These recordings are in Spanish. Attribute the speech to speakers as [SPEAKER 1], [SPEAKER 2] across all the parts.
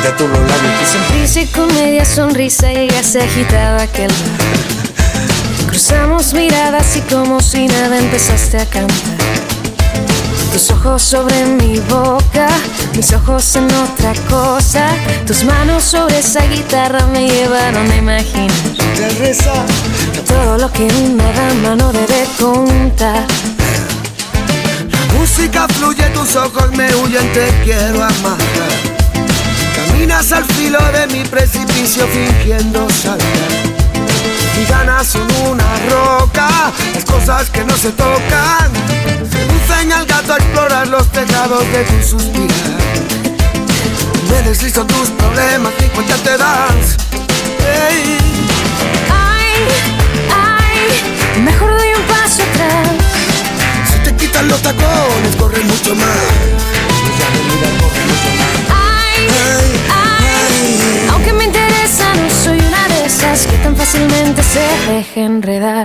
[SPEAKER 1] pinta tú los labios.
[SPEAKER 2] Sonrisa y con media sonrisa llegaste agitado a aquel bar. Cruzamos miradas y como si nada empezaste a cantar. Tus ojos sobre mi boca, mis ojos en otra cosa. Tus manos sobre esa guitarra me llevaron a imaginar todo lo que una dama no debe contar.
[SPEAKER 3] La música fluye, tus ojos me huyen, te quiero amar. Caminas al filo de mi precipicio fingiendo saltar. Mis ganas son una roca, las cosas que no se tocan seducen al gato a explorar los tejados de tu suspirar. Me deslizo tus problemas y cuenta te das. Hey.
[SPEAKER 2] Ay, ay, mejor doy un paso atrás.
[SPEAKER 3] Si te quitan los tacones, corre mucho más.
[SPEAKER 2] Ay, ay, aunque me interesa, no soy una de esas que tan fácilmente se deja enredar.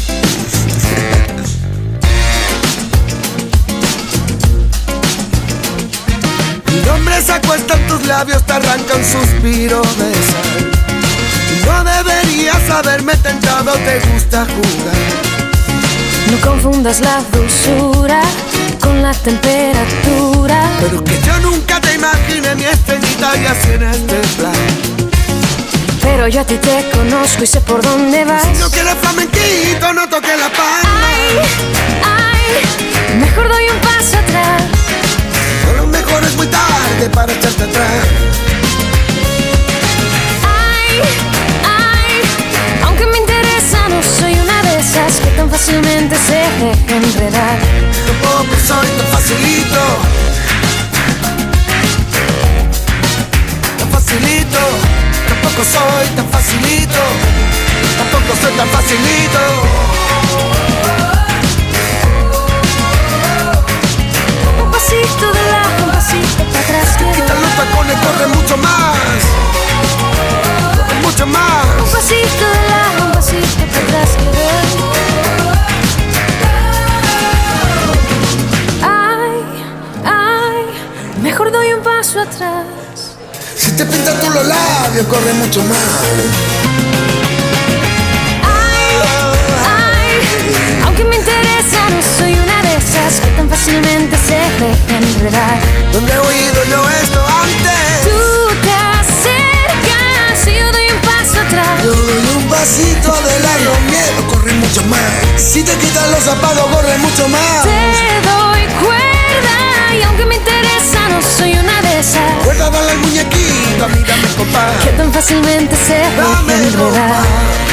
[SPEAKER 3] Mi nombre se acuesta en tus labios, te arranca un suspiro de sal. No deberías haberme tentado, te gusta jugar.
[SPEAKER 2] No confundas la dulzura con la temperatura.
[SPEAKER 3] Pero que yo nunca te imaginé mi estrellita y así en este plan.
[SPEAKER 2] Pero yo a ti te conozco y sé por dónde vas.
[SPEAKER 3] Si no quieres flamenquito, no toques la palma.
[SPEAKER 2] Ay, ay, mejor doy un paso atrás.
[SPEAKER 3] A lo mejor es muy tarde para echarte atrás.
[SPEAKER 2] Ay, ay, aunque me interesa, no soy una de esas que tan fácilmente se deja enredar.
[SPEAKER 3] Tampoco soy tan facilito. Tan facilito. Tampoco soy tan facilito. Tampoco soy tan facilito.
[SPEAKER 2] Un pasito de lado, un pasito para atrás.
[SPEAKER 3] Quita los tacones, corre mucho más. Corre mucho más.
[SPEAKER 2] Un pasito de lado, un pasito para atrás. Ay, ay, mejor doy un paso atrás.
[SPEAKER 3] Si te pintas tú los labios, corre mucho más.
[SPEAKER 2] Ay, ay, aunque me interesa, no soy una de esas que tan fácilmente se deja enredar.
[SPEAKER 3] ¿Dónde he oído yo esto antes?
[SPEAKER 2] Tú te acercas y yo doy un paso atrás.
[SPEAKER 3] Yo doy un pasito de largo, miedo, corre mucho más. Si te quitan los zapatos, corre mucho más.
[SPEAKER 2] Te doy cuerda y aunque me interesa, no soy una de esas.
[SPEAKER 3] Cuerda, dale al muñequito, mírame, compadre.
[SPEAKER 2] Que tan fácilmente se deja
[SPEAKER 3] Dame
[SPEAKER 2] enredar.
[SPEAKER 3] ropa.